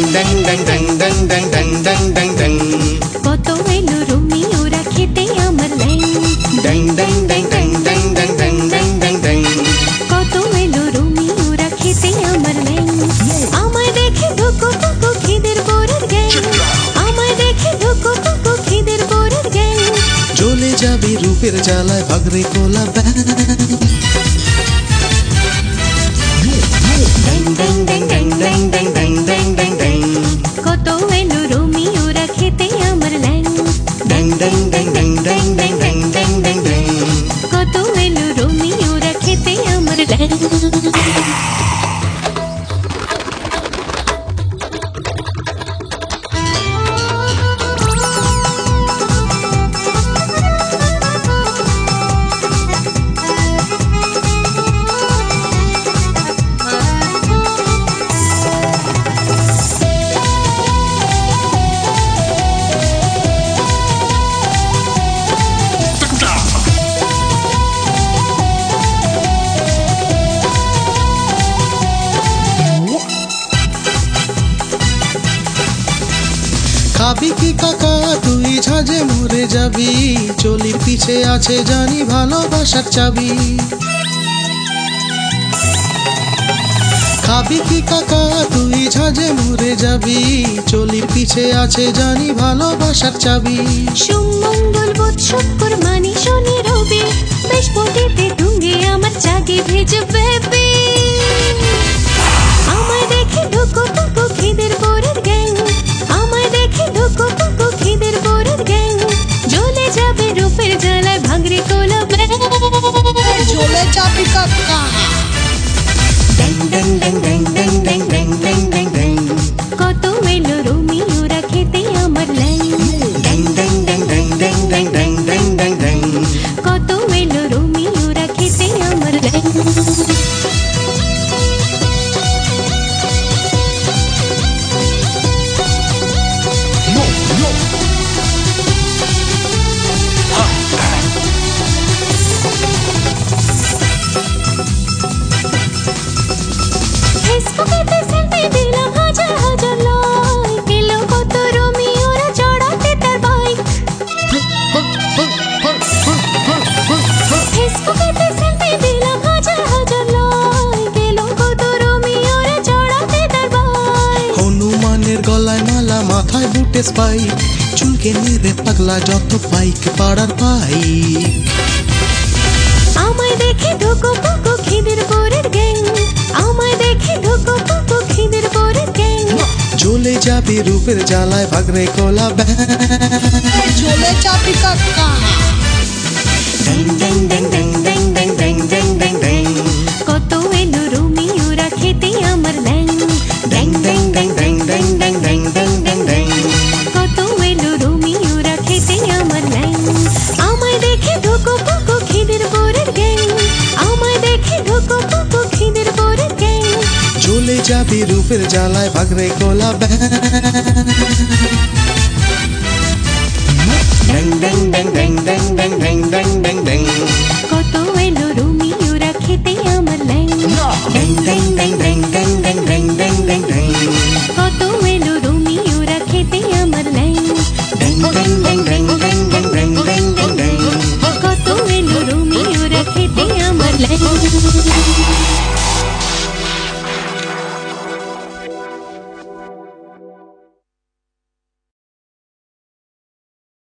ড্যাং ড্যাং ড্যাং ড্যাং ড্যাং ড্যাং ড্যাং ড্যাং ড্যাং কত এলো রুমি ওরা খেতে আমার ল্যাং ড্যাং ড্যাং ড্যাং ড্যাং ড্যাং ড্যাং ড্যাং ড্যাং ড্যাং ড্যাং কত এলো রুমি ওরা খেতে আমার ল্যাং আমায় দেখে ধুকো পুকো খিদের বোরের গ্যাং আমায় দেখে ধুকো পুকো খিদের বোরের গ্যাং চলে যাবে রূপের জ্বালায় ভাগরে কোলা ব্যাং ড্যাং ড্যাং ড্যাং ড্যাং ড্যাং ড্যাং ড্যাং ড্যাং ড্যাং ড্যাং কত এলো রুমি ওরা খেতে আমার ল্যাং ড্যাং ড্যাং ড্যাং ড্যাং ড্যাং ড্যাং ড্যাং ড্যাং ড্যাং ড্যাং কত এলো রুমি ওরা খেতে আমার ল্যাং খাবি কি কাকা তুই ঝাঁঝে মরে যাবি চলির পিছে আছে জানি ভালোবাসার চাবি খাবি কি কাকা তুই ঝাঁঝে মরে যাবি চলির পিছে আছে জানি ভালোবাসার চাবি সুমঙ্গল বোধ শুক্র মানি শনি রবি বৃহস্পতিতে ডুঙ্গে আমার জাগে ভেজে বেবি আমায় দেখে ঢুকো পুকো খিদের বোরের গ্যাং আমায় দেখে ঢুকো পুকো খিদের বোরের গ্যাং জ্বলে যাবে রূপের জ্বালায় ভাঙরে কোলা ব্যাং চলে যাবি কাকা ড্যাং ড্যাং ড্যাং ড্যাং ড্যাং ড্যাং ড্যাং ড্যাং ড্যাং ড্যাং কত এলো রুমি ওরা খেতে আমার ল্যাং ড্যাং ড্যাং ড্যাং ড্যাং ড্যাং ড্যাং ড্যাং ড্যাং ড্যাং ড্যাং কত এলো রুমি ওরা খেতে আমার ল্যাং ফেসবুকেতে সেলফি দিলাম হাজার হাজার লাইক এলো কত রুমি ওরা চড়াতে তার বাইক ফেসবুকেতে সেলফি দিলাম হাজার হাজার লাইক এলো কত রুমি ওরা চড়াতে তার বাইক হনুমানের গলায় মালা মাথায় বুটে স্পাইক চুলকে নিরে পাগলা যত পাইক পাড়ার পাইক আমায় দেখে ঢুকো পুকো খিদের বোরের গ্যাং আমায় দেখে ঢুকো পুকো খিদের বোরের গ্যাং চলে যাবি রূপের জ্বালায় ভাগরে কোলা ব্যাং চলে যাবি কাকা ড্যাং ড্যাং ড্যাং ড্যাং ড্যাং ড্যাং ড্যাং ড্যাং ড্যাং ড্যাং কত এলো রুমি ওরা খেতে আমার ল্যাং ড্যাং ড্যাং ড্যাং ড্যাং ড্যাং ড্যাং ড্যাং ড্যাং ড্যাং ড্যাং কত এলো রুমি ওরা খেতে আমার ল্যাং আমায় দেখে ঢুকো পুকো খিদের বোরের গ্যাং আমায় দেখে ঢুকো পুকো খিদের বোরের গ্যাং চলে যাবি রূপের জ্বালায় ভাগরে কোলা ব্যাং ড্যাং ড্যাং ড্যাং ড্যাং ড্যাং ড্যাং ড্যাং ড্যাং ড্যাং ড্যাং কত এলো রুমি ওরা খেতে আমার ল্যাং ড্যাং ড্যাং ড্যাং ড্যাং